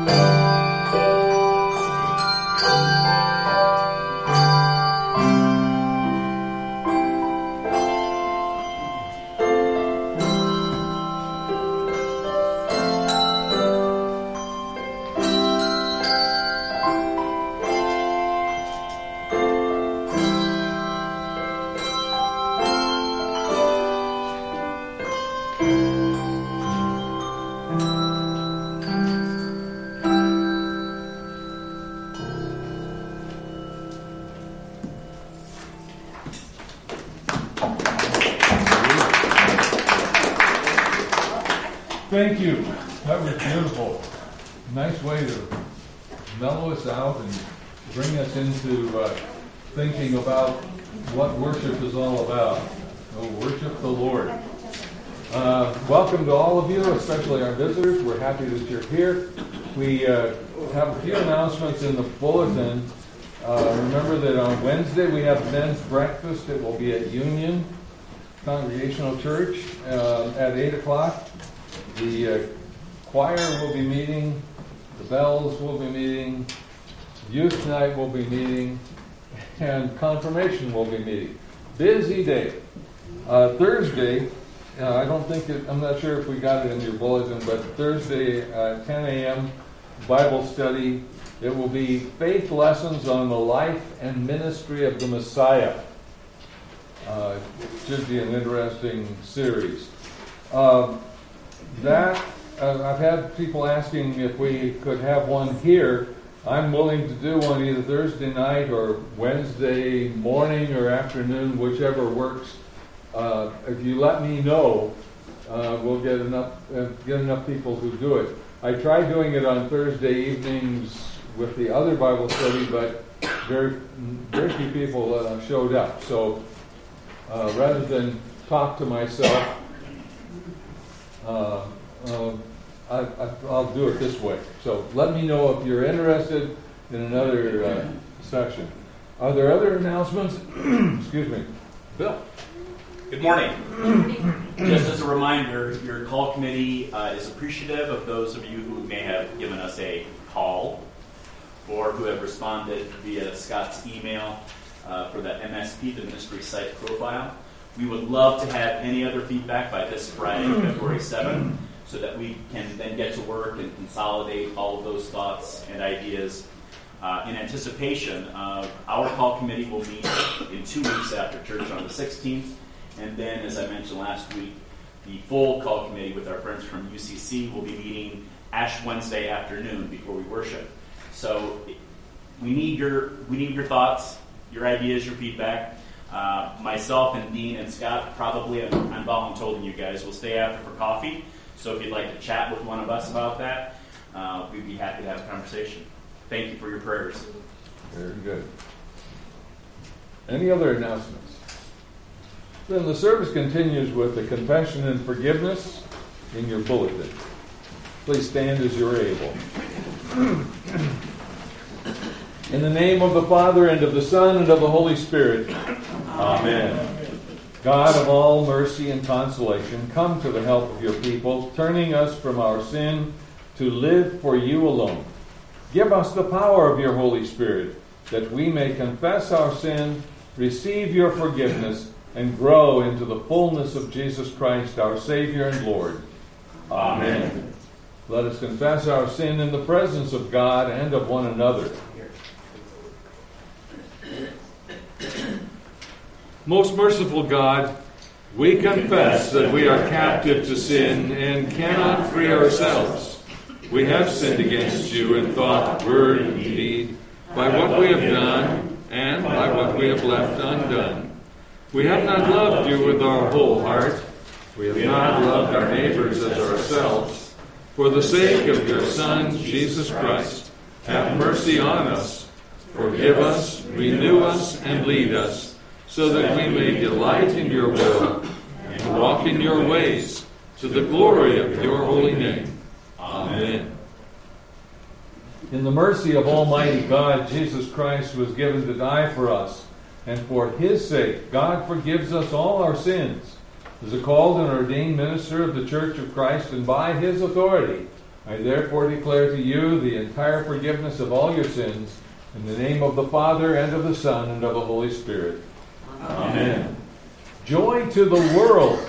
Thank you. That was beautiful. Nice way to mellow us out and bring us into thinking about what worship is all about. Oh, worship the Lord. Welcome to all of you, especially our visitors. We're happy that you're here. We have a few announcements in the bulletin. Remember that on Wednesday we have men's breakfast. It will be at Union Congregational Church at 8 o'clock. The choir will be meeting, the bells will be meeting, youth night will be meeting, and confirmation will be meeting. Busy day. Thursday, I'm not sure if we got it in your bulletin, but Thursday, 10 a.m., Bible study. It will be faith lessons on the life and ministry of the Messiah. It should be an interesting series. I've had people asking if we could have one here. I'm willing to do one either Thursday night or Wednesday morning or afternoon, whichever works. If you let me know, we'll get enough people who do it. I tried doing it on Thursday evenings with the other Bible study, but very few people showed up. So rather than talk to myself, I'll do it this way. So let me know if you're interested in another section. Are there other announcements? Excuse me. Bill. Good morning. Just as a reminder, your call committee is appreciative of those of you who may have given us a call or who have responded via Scott's email for the MSP, the Ministry Site Profile. We would love to have any other feedback by this Friday, February 7th, so that we can then get to work and consolidate all of those thoughts and ideas in anticipation of our call committee will meet in 2 weeks after church on the 16th. And then, as I mentioned last week, the full call committee with our friends from UCC will be meeting Ash Wednesday afternoon before we worship. So we need your thoughts, your ideas, your feedback. Myself and Dean and Scott probably, I'm volunteering you guys, will stay after for coffee. So if you'd like to chat with one of us about that, we'd be happy to have a conversation. Thank you for your prayers. Very good. Any other announcements? Then the service continues with the confession and forgiveness in your bulletin. Please stand as you're able. In the name of the Father, and of the Son, and of the Holy Spirit. Amen. God of all mercy and consolation, come to the help of your people, turning us from our sin to live for you alone. Give us the power of your Holy Spirit, that we may confess our sin, receive your forgiveness, and grow into the fullness of Jesus Christ, our Savior and Lord. Amen. Let us confess our sin in the presence of God and of one another. Most merciful God, we confess that we are captive to sin and cannot free ourselves. We have sinned against you in thought, word, and deed, by what we have done and by what we have left undone. We have not loved you with our whole heart. We have not loved our neighbors as ourselves. For the sake of your Son, Jesus Christ, have mercy on us. Forgive us, renew us, and lead us, so that we may delight in your will and walk in your ways, to the glory of your holy name. Amen. In the mercy of Almighty God, Jesus Christ was given to die for us, and for his sake, God forgives us all our sins. As a called and ordained minister of the Church of Christ, and by his authority, I therefore declare to you the entire forgiveness of all your sins, in the name of the Father, and of the Son, and of the Holy Spirit. Amen. Joy to the world.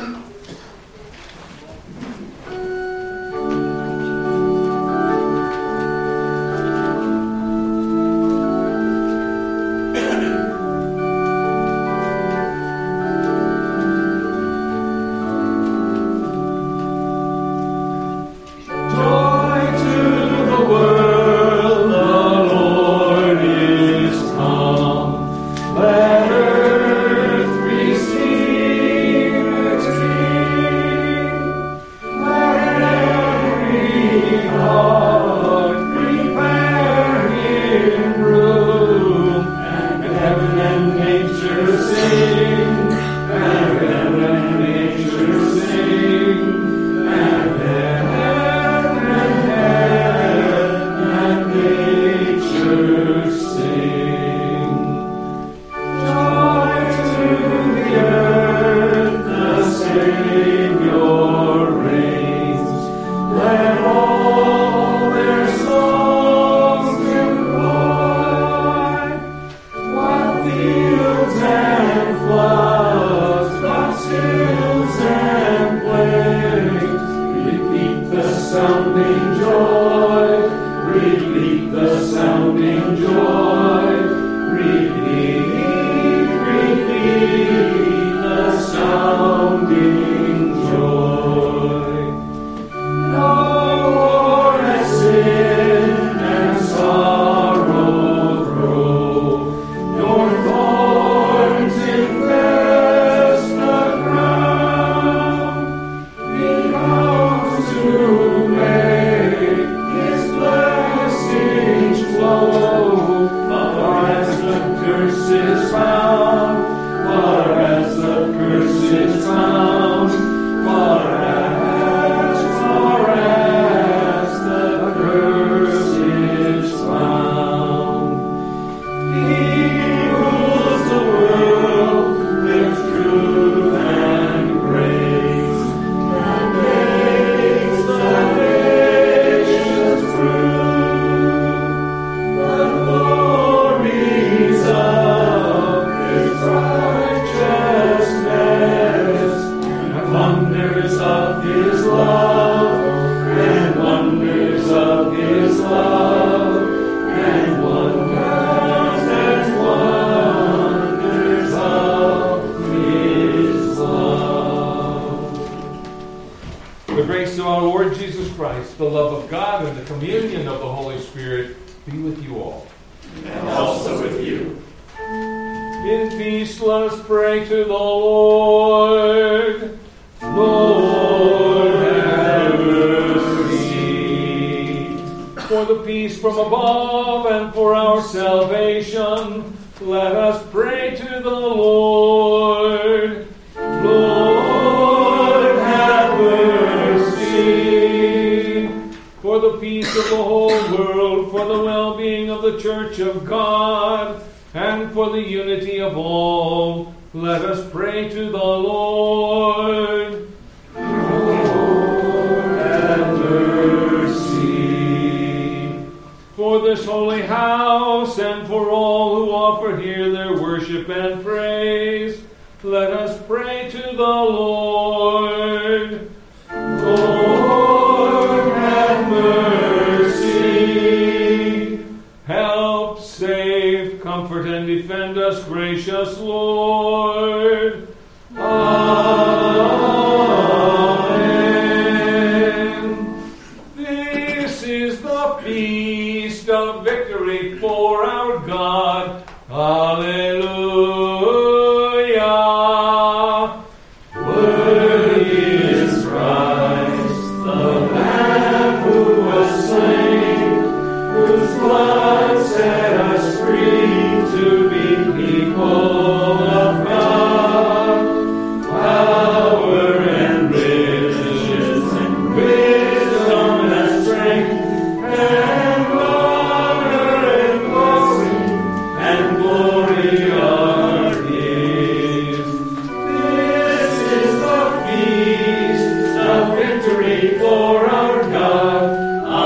For our God,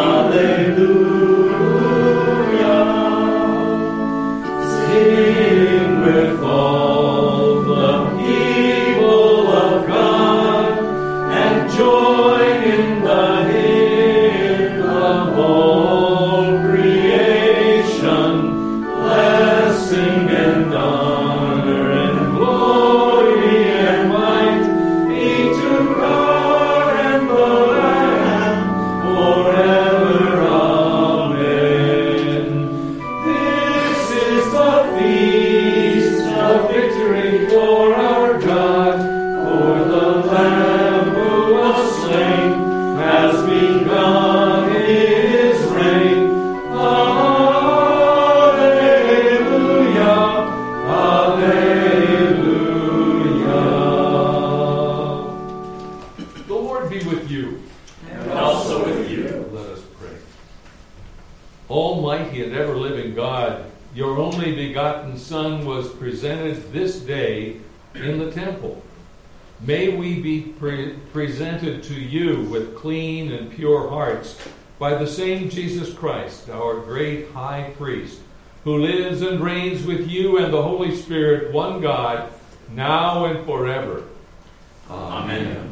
Almighty and ever-living God, your only begotten Son was presented this day in the temple. May we be presented to you with clean and pure hearts by the same Jesus Christ, our great high priest, who lives and reigns with you and the Holy Spirit, one God, now and forever. Amen.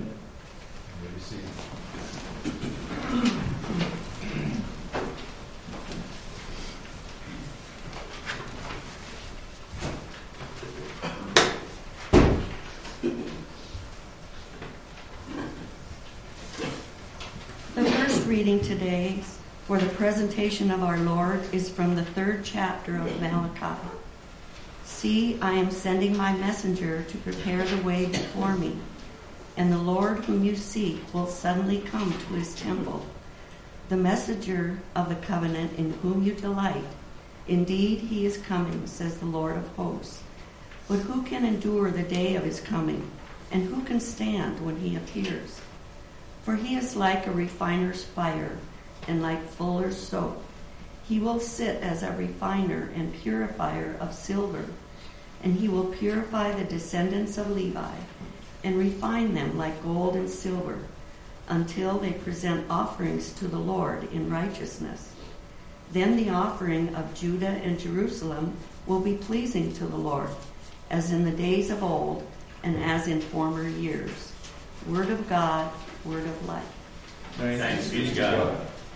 The first reading today for the presentation of our Lord is from the 3rd chapter of Malachi. See, I am sending my messenger to prepare the way before me, and the Lord whom you seek will suddenly come to his temple. The messenger of the covenant in whom you delight. Indeed, he is coming, says the Lord of hosts. But who can endure the day of his coming, and who can stand when he appears? For he is like a refiner's fire, and like fuller's soap. He will sit as a refiner and purifier of silver, and he will purify the descendants of Levi, and refine them like gold and silver, until they present offerings to the Lord in righteousness. Then the offering of Judah and Jerusalem will be pleasing to the Lord, as in the days of old, and as in former years. Word of God, word of life. Thanks be to God.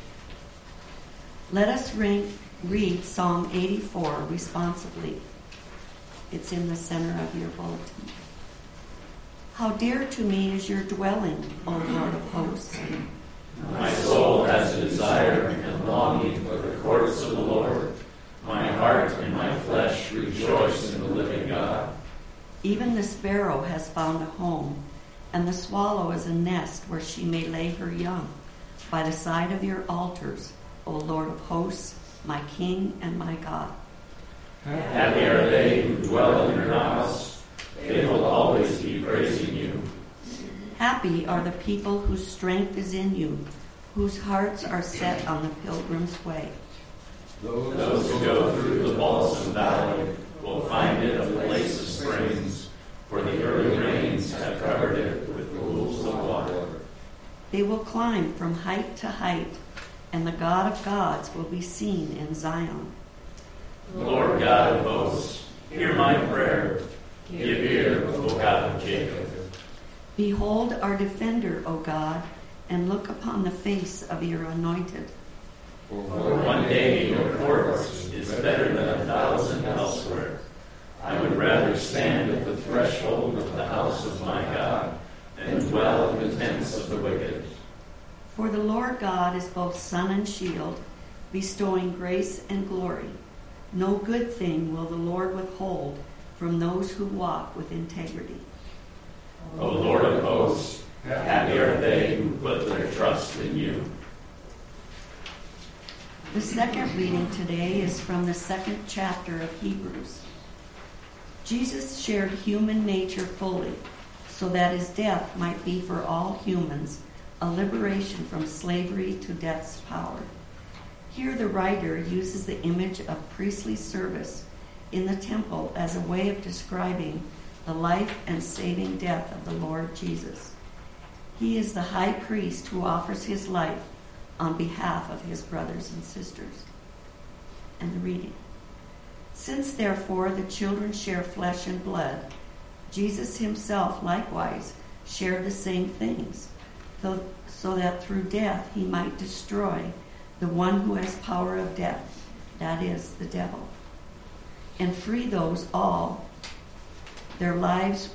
Let us read Psalm 84 responsively. It's in the center of your bulletin. How dear to me is your dwelling, O Lord of hosts. My soul has a desire and longing for the courts of the Lord. My heart and my flesh rejoice in the living God. Even the sparrow has found a home, and the swallow is a nest where she may lay her young, by the side of your altars, O Lord of hosts, my King and my God. Happy are they who dwell in your house. They will always be praising you. Happy are the people whose strength is in you, whose hearts are set on the pilgrim's way. Those who go through the balsam valley will find it a place of springs, for the early rains have covered it with pools of water. They will climb from height to height, and the God of gods will be seen in Zion. Lord God of hosts, hear my prayer. Give ear, O God of Jacob. Behold our defender, O God, and look upon the face of your anointed. For one day in your courts is better than 1,000 elsewhere. I would rather stand at the threshold of the house of my God than dwell in the tents of the wicked. For the Lord God is both sun and shield, bestowing grace and glory. No good thing will the Lord withhold from those who walk with integrity. O Lord of hosts, happy are they who put their trust in you. The second reading today is from the 2nd chapter of Hebrews. Jesus shared human nature fully, so that his death might be for all humans a liberation from slavery to death's power. Here the writer uses the image of priestly service in the temple as a way of describing the life and saving death of the Lord Jesus. He is the high priest who offers his life on behalf of his brothers and sisters. And the reading. Since therefore the children share flesh and blood, Jesus himself likewise shared the same things, so that through death he might destroy the one who has power of death, that is, the devil, and free those who all their lives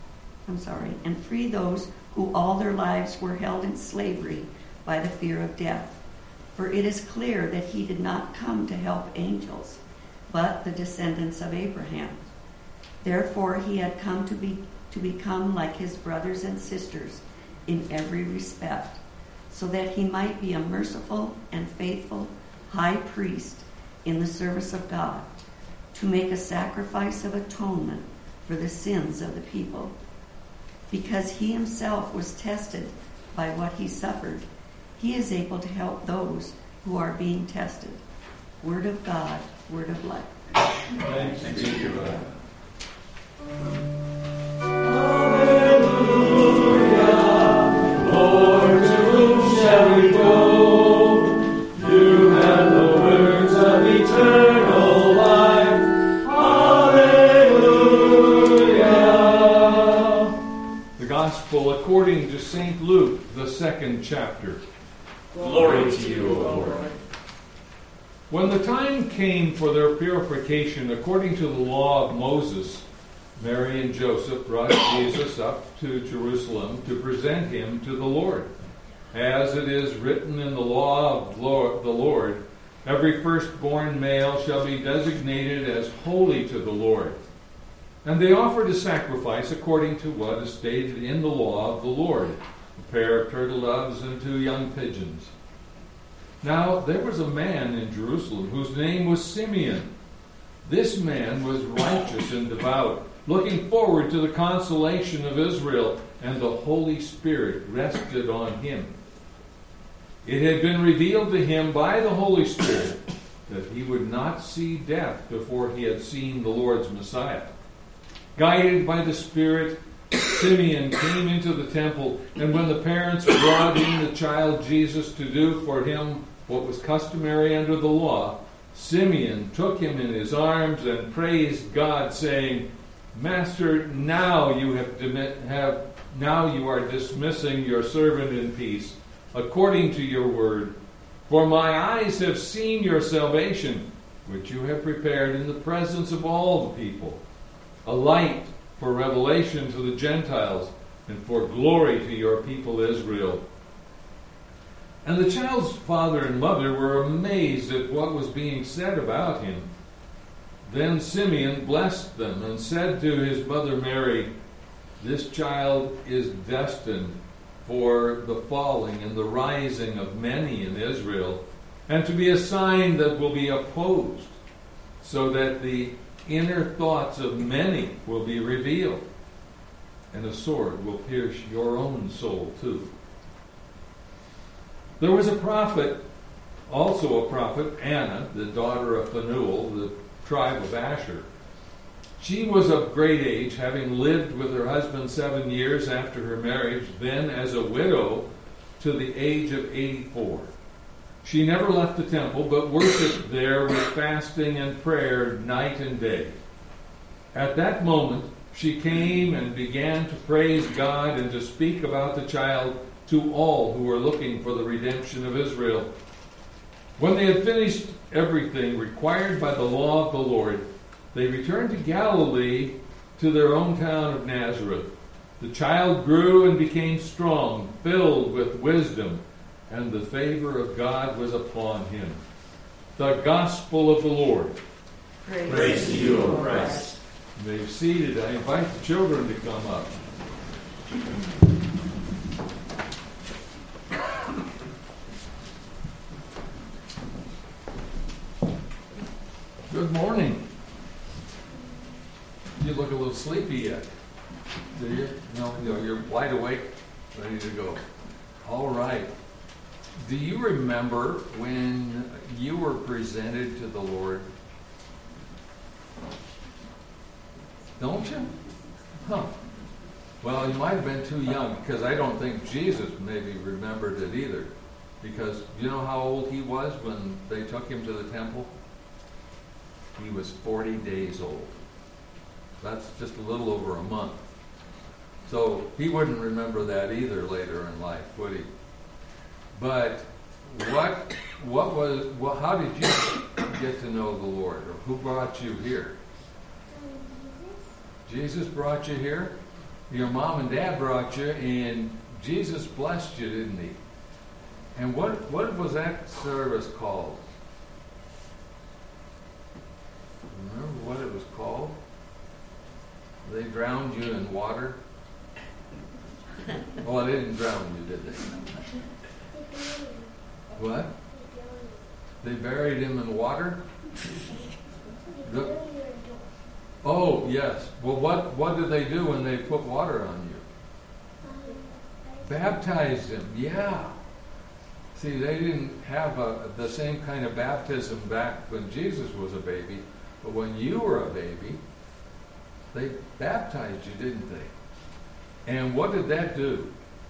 were held in slavery by the fear of death. For it is clear that he did not come to help angels, but the descendants of Abraham. Therefore he had come to become like his brothers and sisters in every respect, so that he might be a merciful and faithful high priest in the service of God, to make a sacrifice of atonement for the sins of the people. Because he himself was tested by what he suffered, he is able to help those who are being tested. Word of God, word of life. Thanks be to God. Lord, to whom shall we go? You have the words of eternal life. Hallelujah. The Gospel according to St. Luke, the 2nd chapter. Glory to you, O Lord. When the time came for their purification according to the law of Moses, Mary and Joseph brought Jesus up to Jerusalem to present him to the Lord. As it is written in the law of the Lord, every firstborn male shall be designated as holy to the Lord. And they offered a sacrifice according to what is stated in the law of the Lord, a pair of turtle doves and 2 young pigeons. Now there was a man in Jerusalem whose name was Simeon. This man was righteous and devout, looking forward to the consolation of Israel, and the Holy Spirit rested on him. It had been revealed to him by the Holy Spirit that he would not see death before he had seen the Lord's Messiah. Guided by the Spirit, Simeon came into the temple, and when the parents brought in the child Jesus to do for him what was customary under the law, Simeon took him in his arms and praised God, saying, Master, now you are dismissing your servant in peace, according to your word. For my eyes have seen your salvation, which you have prepared in the presence of all the people, a light for revelation to the Gentiles, and for glory to your people Israel. And the child's father and mother were amazed at what was being said about him. Then Simeon blessed them and said to his mother Mary, This child is destined for the falling and the rising of many in Israel, and to be a sign that will be opposed, so that the inner thoughts of many will be revealed, and a sword will pierce your own soul too. There was a prophet, also a prophet, Anna, the daughter of Phanuel, the tribe of Asher. She was of great age, having lived with her husband 7 years after her marriage, then as a widow to the age of 84. She never left the temple, but worshipped there with fasting and prayer night and day. At that moment, she came and began to praise God and to speak about the child to all who were looking for the redemption of Israel. When they had finished everything required by the law of the Lord, they returned to Galilee, to their own town of Nazareth. The child grew and became strong, filled with wisdom, and the favor of God was upon him. The Gospel of the Lord. Praise to you, O Christ. You may be seated. I invite the children to come up. Good morning. You look a little sleepy yet. Do you? No, you're wide awake, ready to go. All right. Do you remember when you were presented to the Lord? Don't you? Huh. Well, you might have been too young, because I don't think Jesus maybe remembered it either. Because you know how old he was when they took him to the temple? He was 40 days old. That's just a little over a month. So he wouldn't remember that either later in life, would he? But how did you get to know the Lord? Or who brought you here? Jesus brought you here? Your mom and dad brought you, and Jesus blessed you, didn't he? And what was that service called? Remember what it was called? They drowned you in water? Well, they didn't drown you, did they? What? They buried him in water? Oh, yes. Well, what did they do when they put water on you? Baptized him, yeah. See, they didn't have the same kind of baptism back when Jesus was a baby, but when you were a baby, they baptized you, didn't they? And what did that do?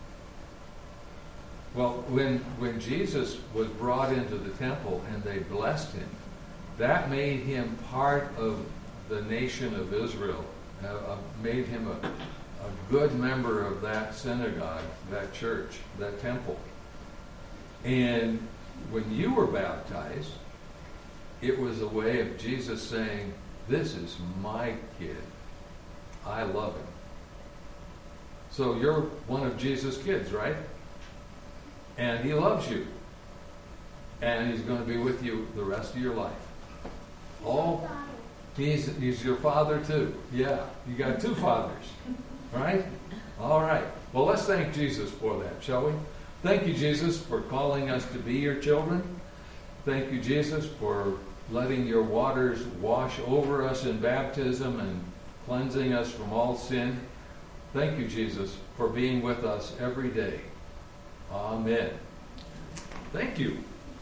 Well, when Jesus was brought into the temple and they blessed him, that made him part of the nation of Israel, made him a good member of that synagogue, that church, that temple. And when you were baptized, it was a way of Jesus saying, this is my kid. I love him. So you're one of Jesus' kids, right? And he loves you. And he's going to be with you the rest of your life. Oh, he's your father too. Yeah, you got two fathers. Right? All right. Well, let's thank Jesus for that, shall we? Thank you, Jesus, for calling us to be your children. Thank you, Jesus, for letting your waters wash over us in baptism and cleansing us from all sin. Thank you, Jesus, for being with us every day. Amen. Thank you.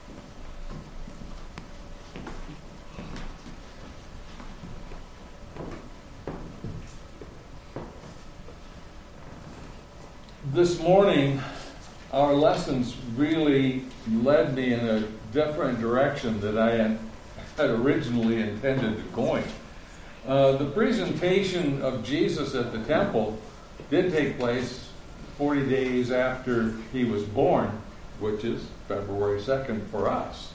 This morning, our lessons really led me in a different direction than I had originally intended going. The presentation of Jesus at the temple did take place 40 days after he was born, which is February 2nd for us.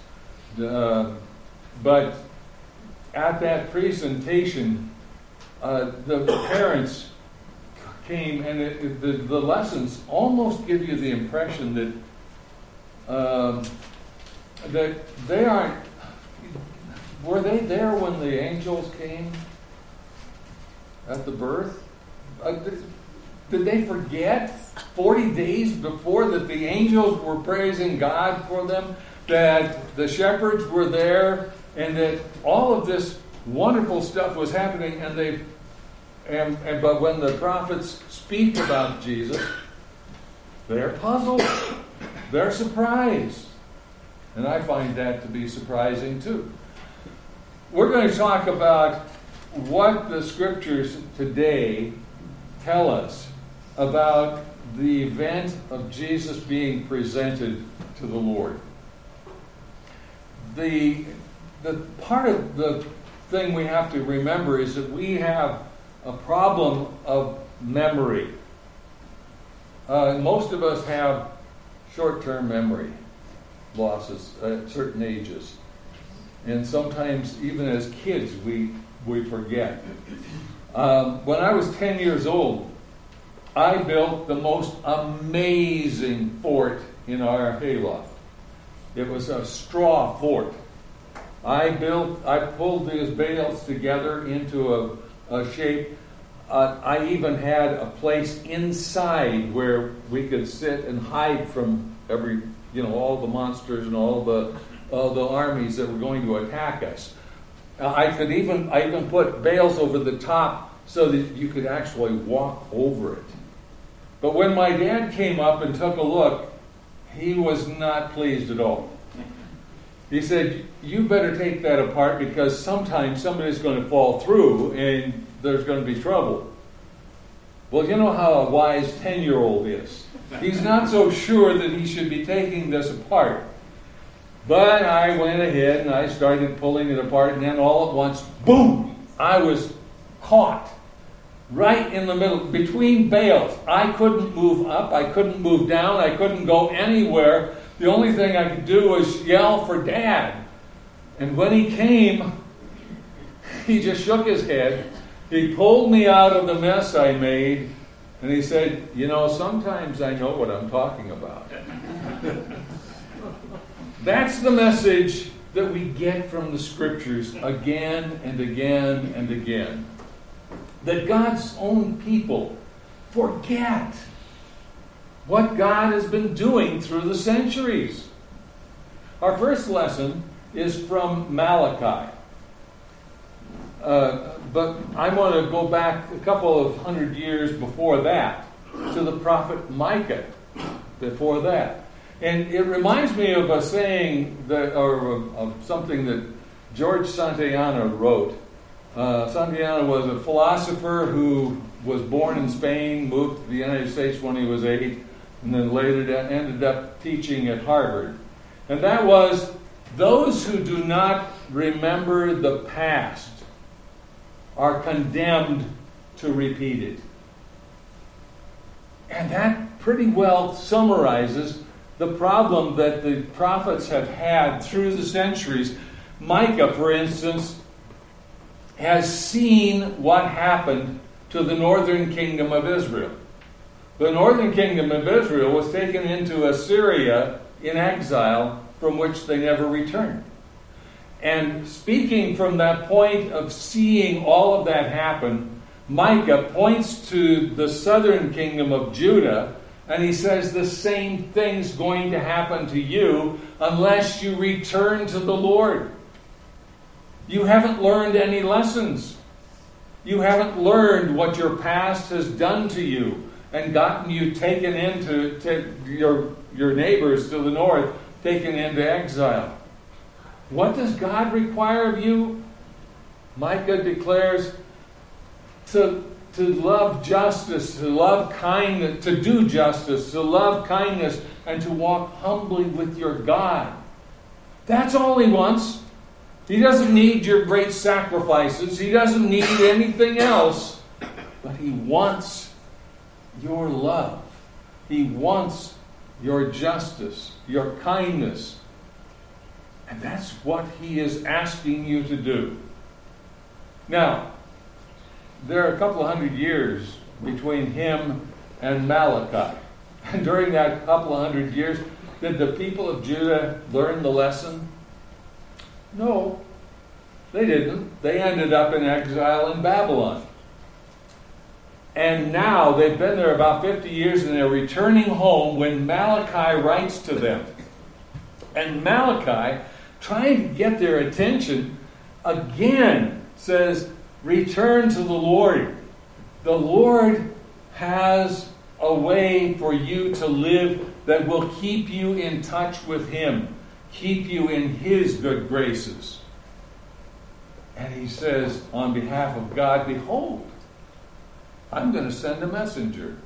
But at that presentation, the parents came, and the lessons almost give you the impression that they aren't. Were they there when the angels came at the birth? Did they forget 40 days before that the angels were praising God for them, that the shepherds were there, and that all of this wonderful stuff was happening, but when the prophets speak about Jesus, they're puzzled, they're surprised. And I find that to be surprising too. We're going to talk about what the scriptures today tell us about the event of Jesus being presented to the Lord. The part of the thing we have to remember is that we have a problem of memory. Most of us have short-term memory losses at certain ages. And sometimes, even as kids, we forget. When I was 10 years old, I built the most amazing fort in our hayloft. It was a straw fort. I pulled these bales together into a shape. I even had a place inside where we could sit and hide from all the monsters and all the armies that were going to attack us. I even put bales over the top so that you could actually walk over it. But when my dad came up and took a look, he was not pleased at all. He said, "You better take that apart because sometimes somebody's going to fall through and there's going to be trouble." Well, you know how a wise 10-year-old is. He's not so sure that he should be taking this apart. But I went ahead and I started pulling it apart, and then all at once, boom! I was caught right in the middle, between bales. I couldn't move up, I couldn't move down, I couldn't go anywhere. The only thing I could do was yell for Dad. And when he came, he just shook his head. He pulled me out of the mess I made, and he said, sometimes I know what I'm talking about. That's the message that we get from the Scriptures again and again and again. That God's own people forget what God has been doing through the centuries. Our first lesson is from Malachi. But I want to go back a couple of 100 years before that to the prophet Micah before that. And it reminds me of a saying that, or of something that George Santayana wrote. Santayana was a philosopher who was born in Spain, moved to the United States when he was 8, and then later ended up teaching at Harvard. And that was, those who do not remember the past are condemned to repeat it. And that pretty well summarizes the problem that the prophets have had through the centuries. Micah, for instance, has seen what happened to the northern kingdom of Israel. The northern kingdom of Israel was taken into Assyria in exile, from which they never returned. And speaking from that point of seeing all of that happen, Micah points to the southern kingdom of Judah, and he says the same thing's going to happen to you unless you return to the Lord. You haven't learned any lessons. You haven't learned what your past has done to you and gotten you taken into your neighbors to the north, taken into exile. What does God require of you? Micah declares to love justice, to love kindness, to do justice, to love kindness, and to walk humbly with your God. That's all he wants. He doesn't need your great sacrifices. He doesn't need anything else. But he wants your love. He wants your justice, your kindness. And that's what he is asking you to do. Now, there are a couple of 100 years between him and Malachi. And during that couple of 100 years, did the people of Judah learn the lesson? No, they didn't. They ended up in exile in Babylon. And now they've been there about 50 years and they're returning home when Malachi writes to them. And Malachi, trying to get their attention, again says, return to the Lord. The Lord has a way for you to live that will keep you in touch with him, keep you in his good graces. And he says, on behalf of God, behold, I'm going to send a messenger.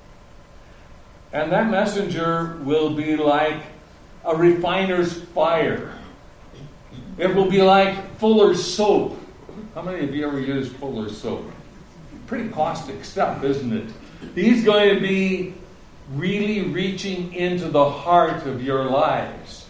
And that messenger will be like a refiner's fire. It will be like Fuller's soap. How many of you ever used Fuller's soap? Pretty caustic stuff, isn't it? He's going to be really reaching into the heart of your lives.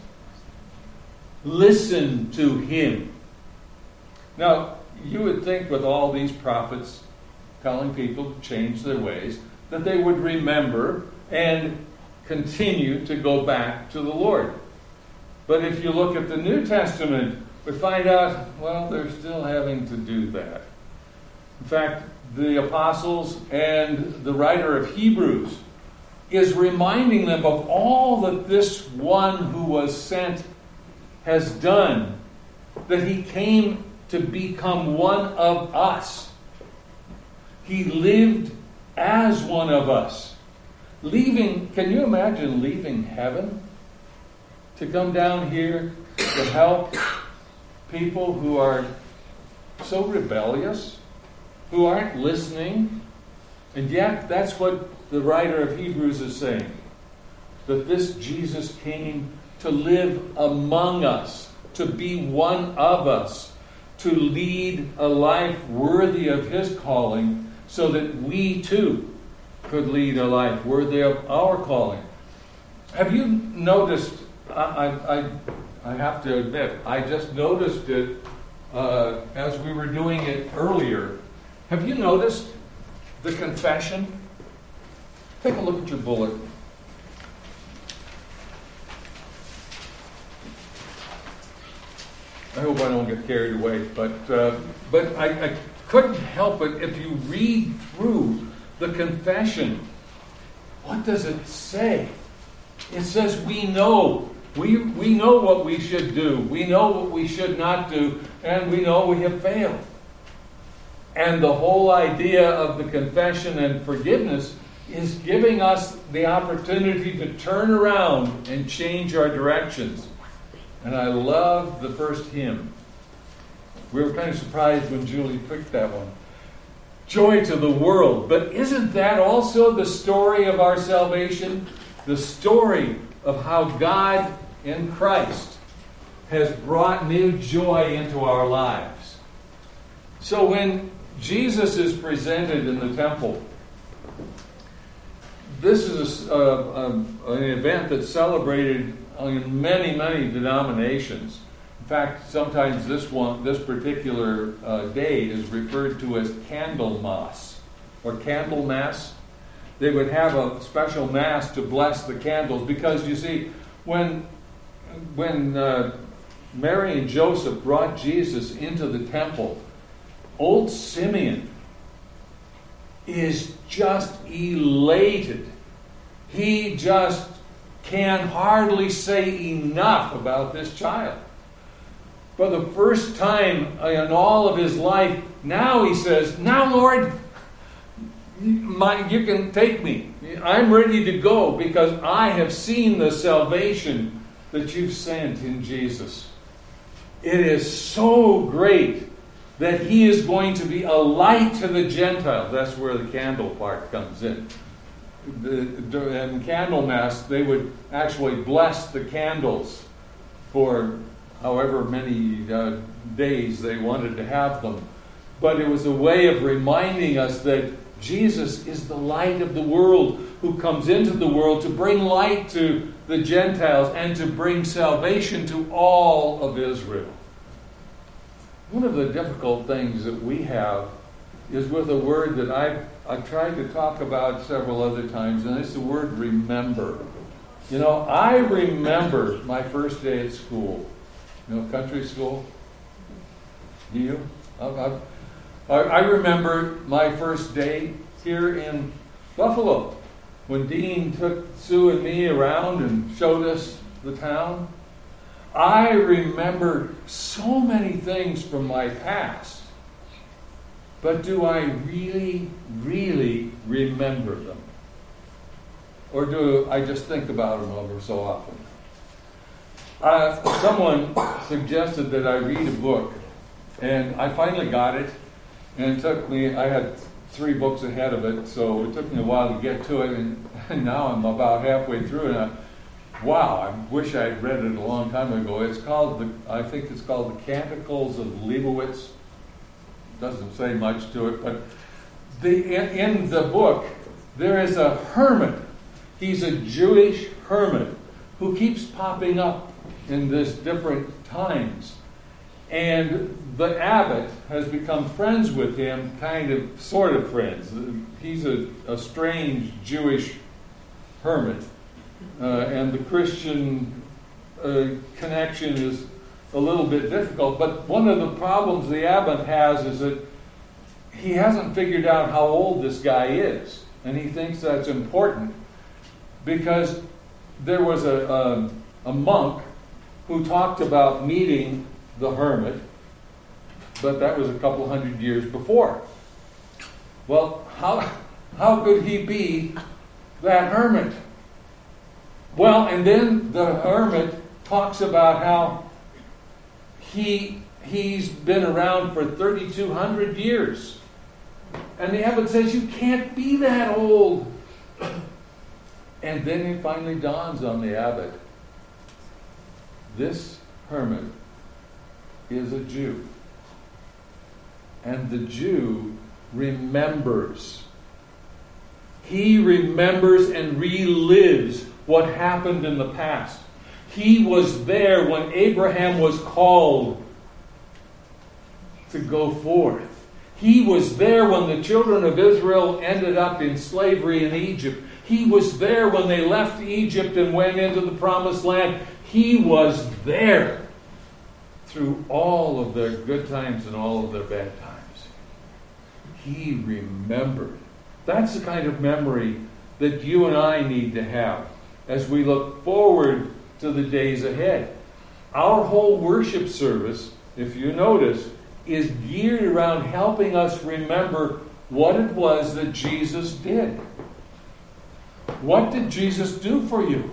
Listen to him. Now, you would think with all these prophets telling people to change their ways, that they would remember and continue to go back to the Lord. But if you look at the New Testament, we find out, well, they're still having to do that. In fact, the apostles and the writer of Hebrews is reminding them of all that this one who was sent has done, that he came to become one of us. He lived as one of us. Can you imagine leaving heaven to come down here to help people who are so rebellious, who aren't listening? And yet, that's what the writer of Hebrews is saying. That this Jesus came to live among us, to be one of us, to lead a life worthy of his calling, so that we too could lead a life worthy of our calling. Have you noticed, I have to admit, I just noticed it as we were doing it earlier. Have you noticed the confession? Take a look at your bulletin. I hope I don't get carried away, but I couldn't help it. If you read through the confession, what does it say? It says we know. We know what we should do. We know what we should not do. And we know we have failed. And the whole idea of the confession and forgiveness is giving us the opportunity to turn around and change our directions. And I love the first hymn. We were kind of surprised when Julie picked that one. Joy to the world. But isn't that also the story of our salvation? The story of how God in Christ has brought new joy into our lives. So when Jesus is presented in the temple, this is an event that's celebrated in many, many denominations. In fact, sometimes this particular day is referred to as Candlemas or Candlemas. They would have a special mass to bless the candles because, you see, when Mary and Joseph brought Jesus into the temple, old Simeon is just elated. He just can hardly say enough about this child. For the first time in all of his life, now he says, "Now, Lord, you can take me. I'm ready to go because I have seen the salvation that you've sent in Jesus. It is so great that he is going to be a light to the Gentiles." That's where the candle part comes in. In Candlemas, they would actually bless the candles for however many days they wanted to have them. But it was a way of reminding us that Jesus is the light of the world who comes into the world to bring light to the Gentiles and to bring salvation to all of Israel. One of the difficult things that we have is with a word that I've tried to talk about several other times, and it's the word remember. You know, I remember my first day at school. You know, country school. Do you? I remember my first day here in Buffalo when Dean took Sue and me around and showed us the town. I remember so many things from my past, but do I really, really remember them? Or do I just think about them ever so often? Someone suggested that I read a book, and I finally got it. And it took me, I had 3 books ahead of it, so it took me a while to get to it, and now I'm about halfway through, and I wish I had read it a long time ago. It's called, I think it's called The Canticles of Leibowitz. Doesn't say much to it, but in the book, there is a hermit. He's a Jewish hermit who keeps popping up in this different times. And the abbot has become friends with him, sort of friends. He's a strange Jewish hermit. And the Christian connection is a little bit difficult. But one of the problems the abbot has is that he hasn't figured out how old this guy is. And he thinks that's important because there was a monk who talked about meeting the hermit, but that was a couple hundred years before. Well, how could he be that hermit? Well, and then the hermit talks about how he's been around for 3,200 years. And the abbot says, you can't be that old. And then it finally dawns on the abbot. This hermit is a Jew. And the Jew remembers. He remembers and relives what happened in the past. He was there when Abraham was called to go forth. He was there when the children of Israel ended up in slavery in Egypt. He was there when they left Egypt and went into the promised land. He was there through all of their good times and all of their bad times. He remembered. That's the kind of memory that you and I need to have as we look forward to the days ahead. Our whole worship service, if you notice, is geared around helping us remember what it was that Jesus did. What did Jesus do for you?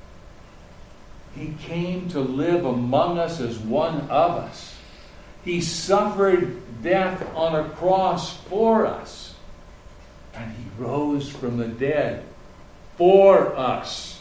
He came to live among us as one of us. He suffered death on a cross for us. And he rose from the dead for us.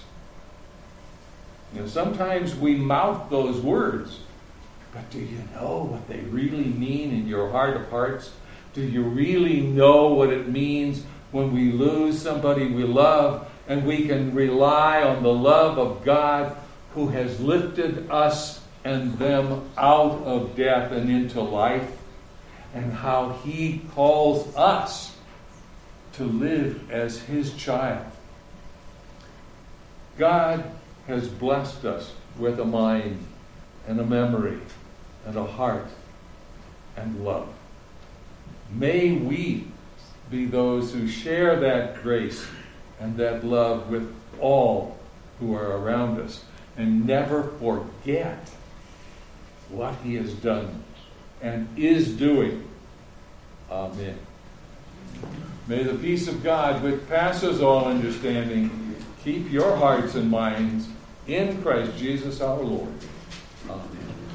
Sometimes we mouth those words, but do you know what they really mean in your heart of hearts? Do you really know what it means when we lose somebody we love and we can rely on the love of God who has lifted us and them out of death and into life, and how he calls us to live as his child? God has blessed us with a mind and a memory and a heart and love. May we be those who share that grace and that love with all who are around us, and never forget what he has done and is doing. Amen. May the peace of God, which passes all understanding, keep your hearts and minds in Christ Jesus our Lord. Amen.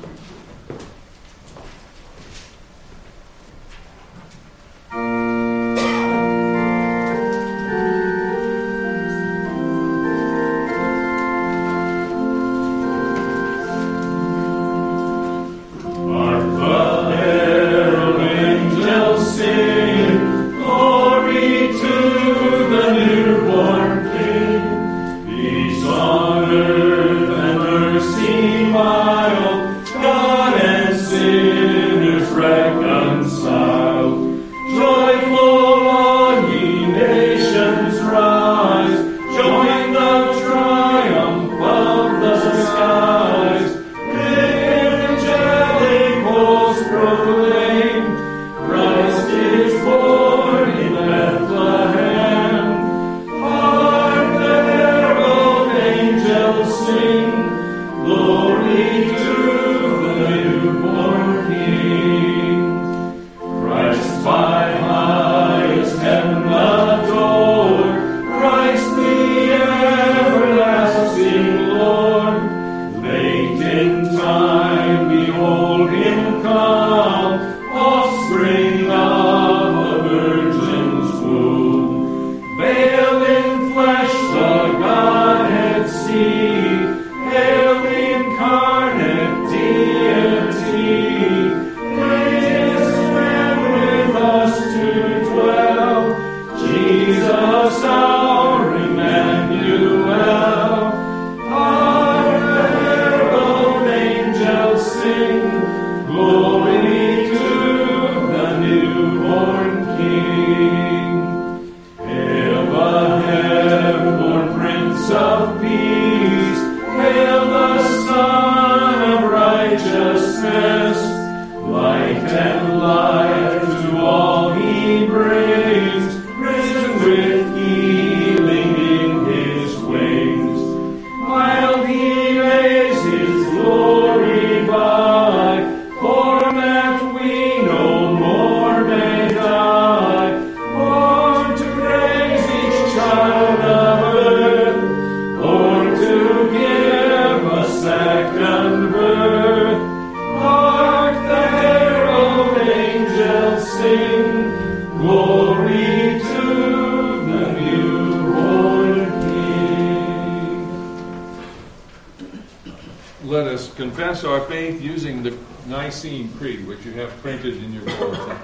Confess our faith using the Nicene Creed, which you have printed in your bulletin.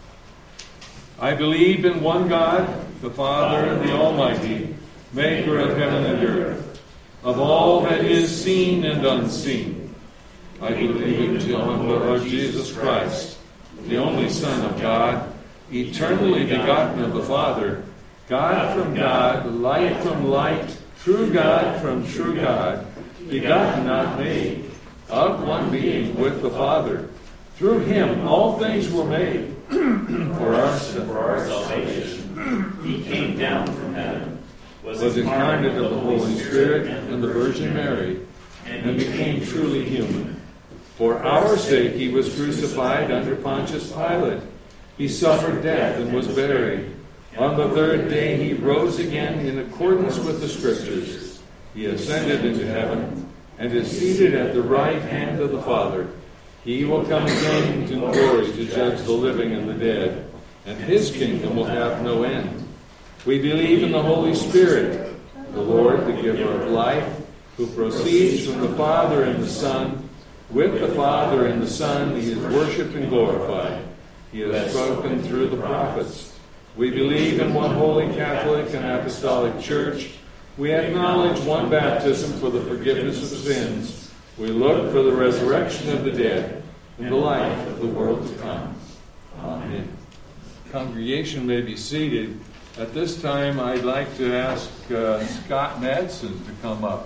I believe in one God, the Father, the Almighty, maker of heaven and earth, of all that is seen and unseen. I believe in the Lord Jesus Christ, the only Son of God, eternally begotten of the Father, God from God, light from light, true God from true God, begotten, not made, of one being with the Father. Through him all things were made. For our salvation, he came down from heaven, was incarnate of the Holy Spirit and the Virgin Mary, and became truly human. For our sake he was crucified under Pontius Pilate. He suffered death and was buried. On the third day he rose again in accordance with the Scriptures. He ascended into heaven and is seated at the right hand of the Father. He will come again to glory to judge the living and the dead, and his kingdom will have no end. We believe in the Holy Spirit, the Lord, the giver of life, who proceeds from the Father and the Son. With the Father and the Son he is worshipped and glorified. He has spoken through the prophets. We believe in one holy Catholic and Apostolic Church. We acknowledge one baptism for the forgiveness of sins. We look for the resurrection of the dead and the life of the world to come. Amen. Congregation may be seated. At this time, I'd like to ask Scott Madsen to come up.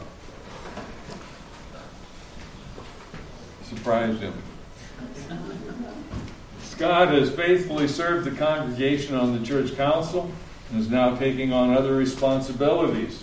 Surprised him. Scott has faithfully served the congregation on the church council and is now taking on other responsibilities.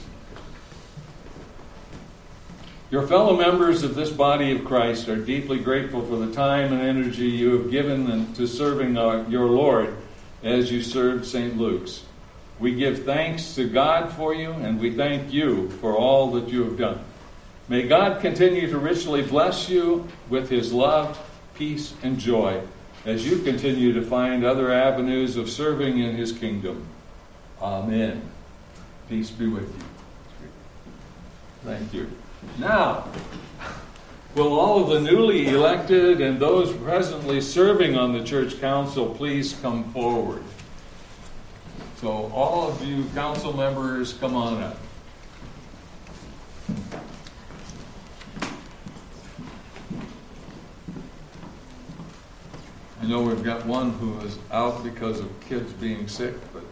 Your fellow members of this body of Christ are deeply grateful for the time and energy you have given to serving your Lord as you served St. Luke's. We give thanks to God for you, and we thank you for all that you have done. May God continue to richly bless you with his love, peace, and joy as you continue to find other avenues of serving in his kingdom. Amen. Peace be with you. Thank you. Now, will all of the newly elected and those presently serving on the church council please come forward? So all of you council members, come on up. I know we've got one who is out because of kids being sick, but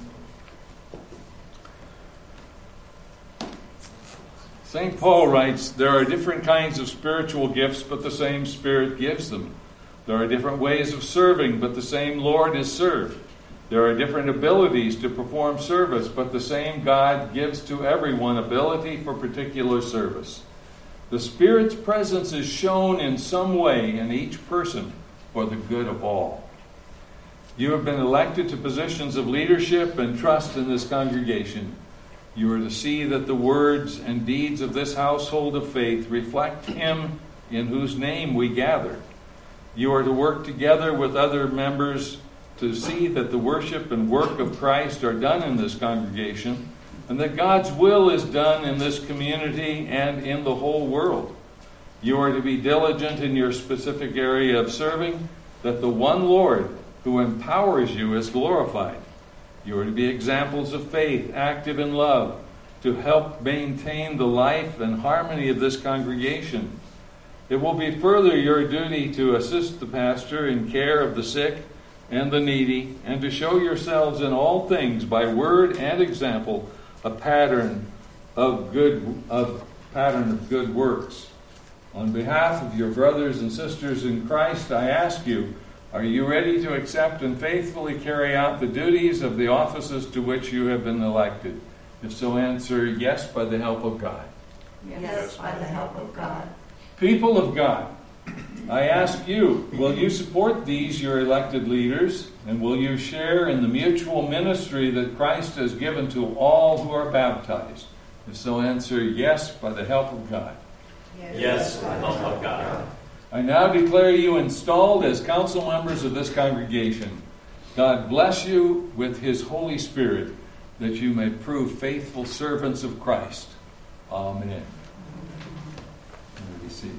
St. Paul writes, there are different kinds of spiritual gifts, but the same Spirit gives them. There are different ways of serving, but the same Lord is served. There are different abilities to perform service, but the same God gives to everyone ability for particular service. The Spirit's presence is shown in some way in each person for the good of all. You have been elected to positions of leadership and trust in this congregation. You are to see that the words and deeds of this household of faith reflect Him in whose name we gather. You are to work together with other members to see that the worship and work of Christ are done in this congregation, and that God's will is done in this community and in the whole world. You are to be diligent in your specific area of serving, that the one Lord who empowers you is glorified. You are to be examples of faith, active in love, to help maintain the life and harmony of this congregation. It will be further your duty to assist the pastor in care of the sick and the needy, and to show yourselves in all things by word and example a pattern of good works. On behalf of your brothers and sisters in Christ, I ask you, are you ready to accept and faithfully carry out the duties of the offices to which you have been elected? If so, answer yes by the help of God. Yes, by the help of God. People of God, I ask you, will you support these, your elected leaders, and will you share in the mutual ministry that Christ has given to all who are baptized? If so, answer yes by the help of God. Yes, by the help of God. I now declare you installed as council members of this congregation. God bless you with His Holy Spirit, that you may prove faithful servants of Christ. Amen. You may be seated.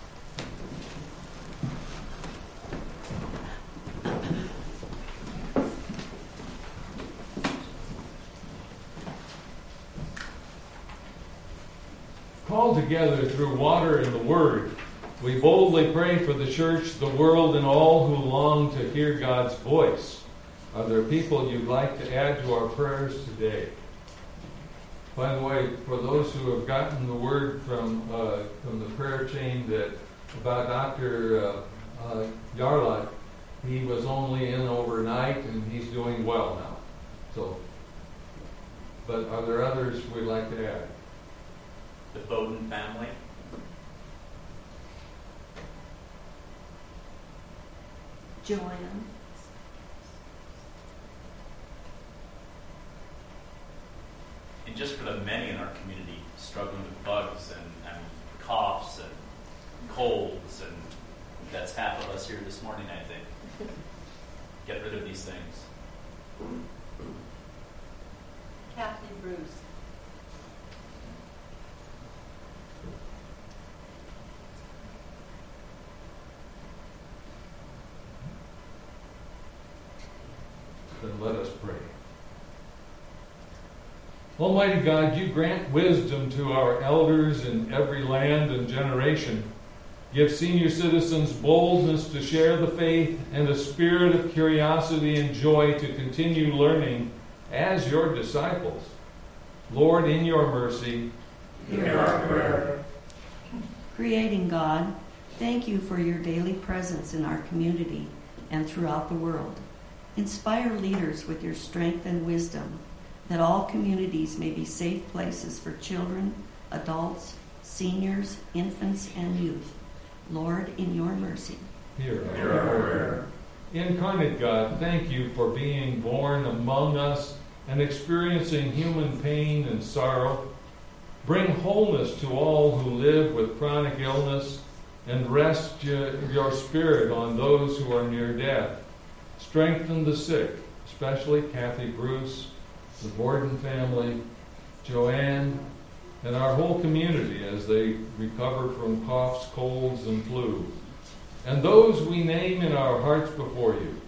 Called together through water and the Word, we boldly pray for the church, the world, and all who long to hear God's voice. Are there people you'd like to add to our prayers today? By the way, for those who have gotten the word from the prayer chain that about Dr. Yarlach, he was only in overnight and he's doing well now. So, but are there others we'd like to add? The Bowden family. Joanne. just for the many in our community struggling with bugs and coughs and colds, and that's half of us here this morning, I think. Get rid of these things. Kathy Bruce. Then let us pray. Almighty God, you grant wisdom to our elders in every land and generation. Give senior citizens boldness to share the faith and a spirit of curiosity and joy to continue learning as your disciples. Lord, in your mercy, Hear our prayer. Creating God, thank you for your daily presence in our community and throughout the world. Inspire leaders with your strength and wisdom, that all communities may be safe places for children, adults, seniors, infants, and youth. Lord, in your mercy. hear our prayer. Incarnate God, thank you for being born among us and experiencing human pain and sorrow. Bring wholeness to all who live with chronic illness and rest your spirit on those who are near death. Strengthen the sick, especially Kathy Bruce, the Borden family, Joanne, and our whole community as they recover from coughs, colds, and flu. And those we name in our hearts before you.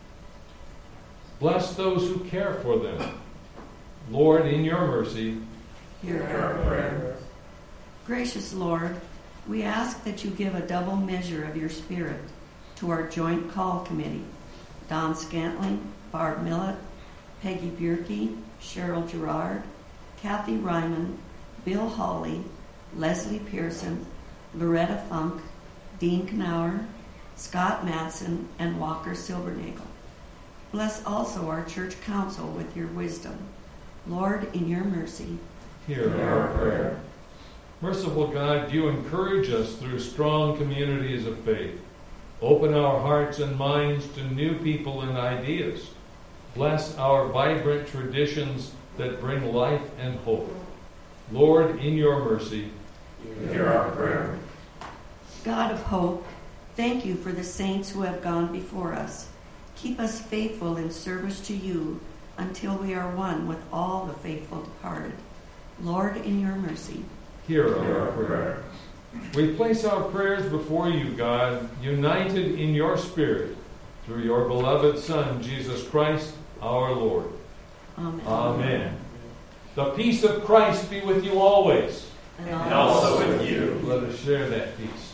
Bless those who care for them. Lord, in your mercy, Hear our prayer. Gracious Lord, we ask that you give a double measure of your Spirit to our joint call committee, Don Scantling, Barb Millett, Peggy Bierke, Cheryl Gerard, Kathy Ryman, Bill Hawley, Leslie Pearson, Loretta Funk, Dean Knauer, Scott Madsen, and Walker Silbernagel. Bless also our church council with your wisdom. Lord, in your mercy, hear our prayer. Merciful God, you encourage us through strong communities of faith. Open our hearts and minds to new people and ideas. Bless our vibrant traditions that bring life and hope. Lord, in your mercy, Hear our prayer. God of hope, thank you for the saints who have gone before us. Keep us faithful in service to you until we are one with all the faithful departed. Lord, in your mercy, hear our prayer. We place our prayers before you, God, united in your Spirit, through your beloved Son, Jesus Christ, our Lord. Amen. Amen. The peace of Christ be with you always. And Also with you. Let us share that peace.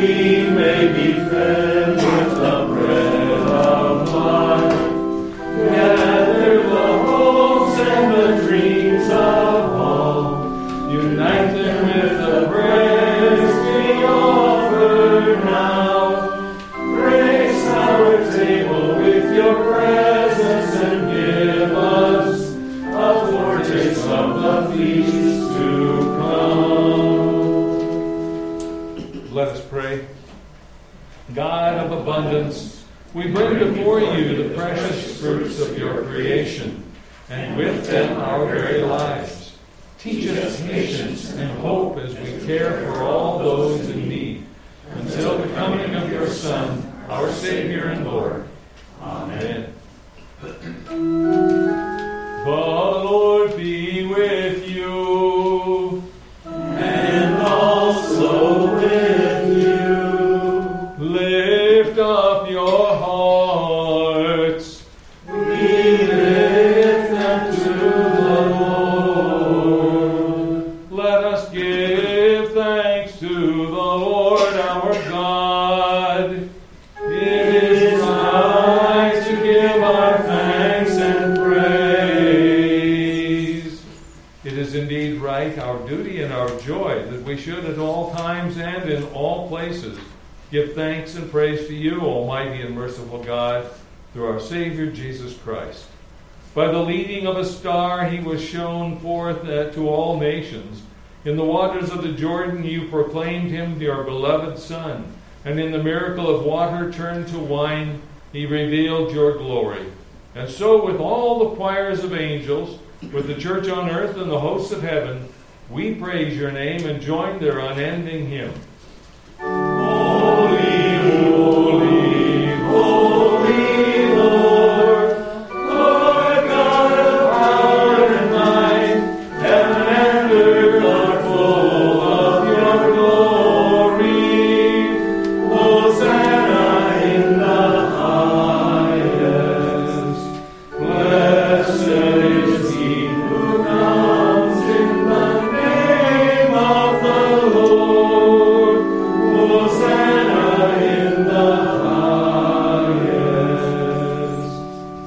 we may be fed with the bread of life. Gather the hopes and the dreams of all, unite them with the praise we offer now. Grace our table with your presence and give us a foretaste of the feast to come. Let us pray. God of abundance, we bring before you the precious fruits of your creation, and with them our very lives. Teach us patience and hope as we care for all those in need, until the coming of your Son, our Savior and Lord. Amen. The Lord be with you. And also with you. Lift up your hearts. We lift them to the Lord. Let us give thanks to the Lord our God. It is right to give our thanks and praise. It is indeed right, our duty and our joy, that we should at all times and in all places give thanks and praise to you, Almighty and merciful God, through our Savior Jesus Christ. By the leading of a star he was shown forth to all nations. In the waters of the Jordan you proclaimed him your beloved Son, and in the miracle of water turned to wine he revealed your glory. And so with all the choirs of angels, with the church on earth and the hosts of heaven, we praise your name and join their unending hymn. Holy, holy, holy Lord, Lord God of power and might, heaven and earth are full of your glory. Hosanna in the highest. Blessed is he who comes in the name of the Lord. Hosanna in the highest.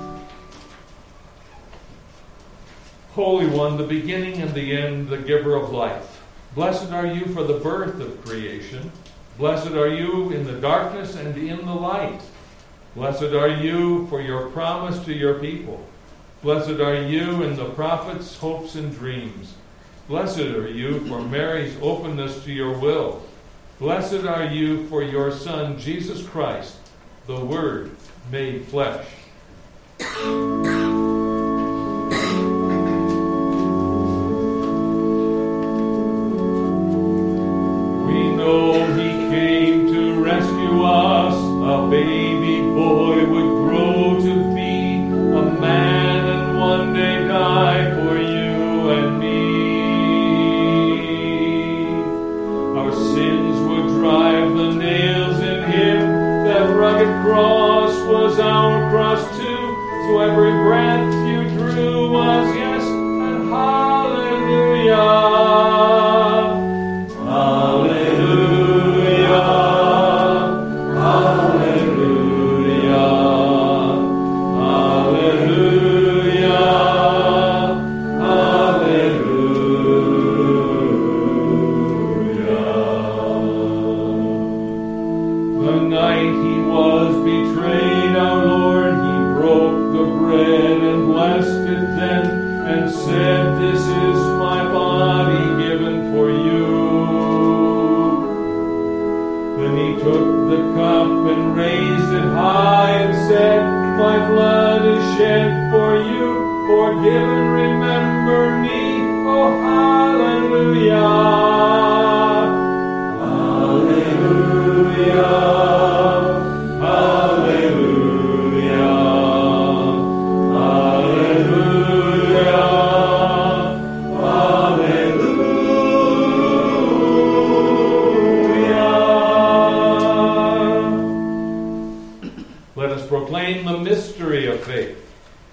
Holy One, the beginning and the end, the giver of life. Blessed are you for the birth of creation. Blessed are you in the darkness and in the light. Blessed are you for your promise to your people. Blessed are you in the prophets' hopes and dreams. Blessed are you for Mary's openness to your will. Blessed are you for your Son, Jesus Christ, the Word made flesh. We know he came to rescue us. A baby boy would grow to be a man and one day die for you and me. Our sins would drive the nails in him. That rugged cross was our cross too. So every breath you drew was yes and hallelujah. Hallelujah. Hallelujah. Hallelujah. Hallelujah. The night he was betrayed, our Lord, he broke the bread and blessed it then, and said, "This is my body given for you." Then he took the cup and raised it high and said, "My blood is shed for you. Forgive and remember me." Oh, hallelujah. Hallelujah. Hallelujah. Hallelujah. Hallelujah. Let us proclaim the mystery of faith.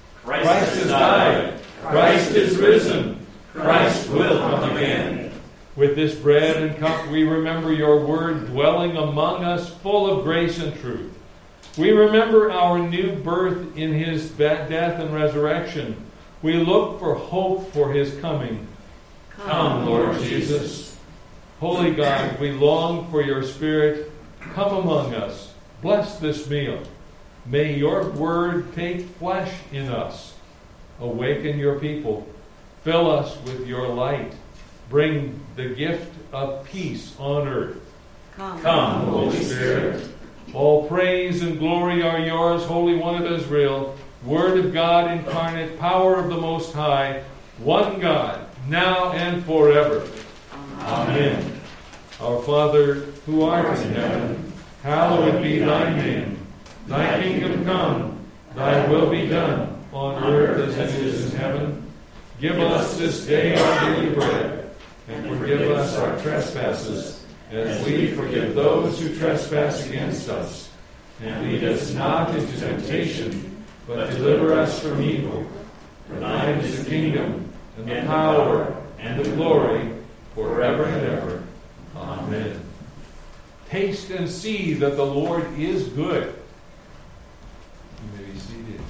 Christ has died. Christ is risen. Christ will come again. With this bread and cup, we remember your word dwelling among us, full of grace and truth. We remember our new birth in his death and resurrection. We look for hope for his coming. Come, Lord Jesus. Holy God, we long for your Spirit. Come among us. Bless this meal. May your word take flesh in us. Awaken your people. Fill us with your light. Bring the gift of peace on earth. Come, Holy Spirit. All praise and glory are yours, Holy One of Israel, Word of God incarnate, power of the Most High, one God, now and forever. Amen. Our Father, who art in heaven, hallowed be thy name. Thy kingdom come, thy will be done, on earth as it is in heaven. Give us this day our daily bread, and forgive us our trespasses, as we forgive those who trespass against us. And lead us not into temptation, but deliver us from evil. For thine is the kingdom, and the power, and the glory, forever and ever. Amen. Taste and see that the Lord is good. You may be seated.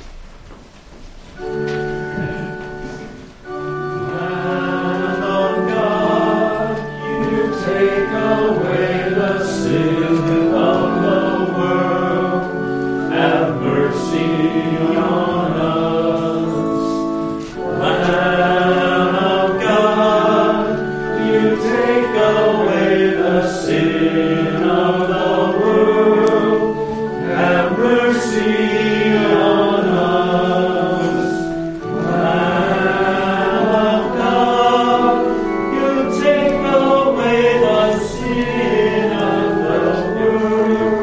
Take away the sin of the world. Have mercy on us. Lamb of God, you take away the sin of the world. Have mercy on us. Lamb of God, you take away the sin of the world.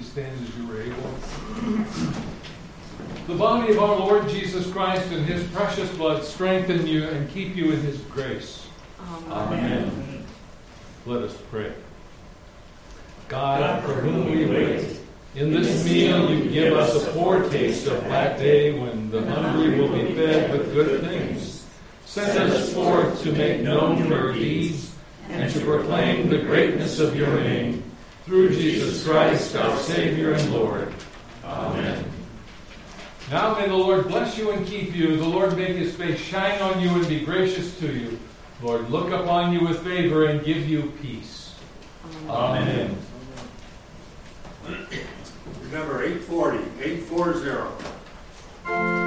stand as you were able. The body of our Lord Jesus Christ and his precious blood strengthen you and keep you in his grace. Amen. Let us pray. God, for whom we wait, in this meal you give us a foretaste of that day when the hungry will be fed with good things. Send us forth to make known your deeds and to proclaim the greatness of your name. Through Jesus Christ, our Savior and Lord. Amen. Now may the Lord bless you and keep you. The Lord make his face shine on you and be gracious to you. Lord, look upon you with favor and give you peace. Amen. Remember, 840.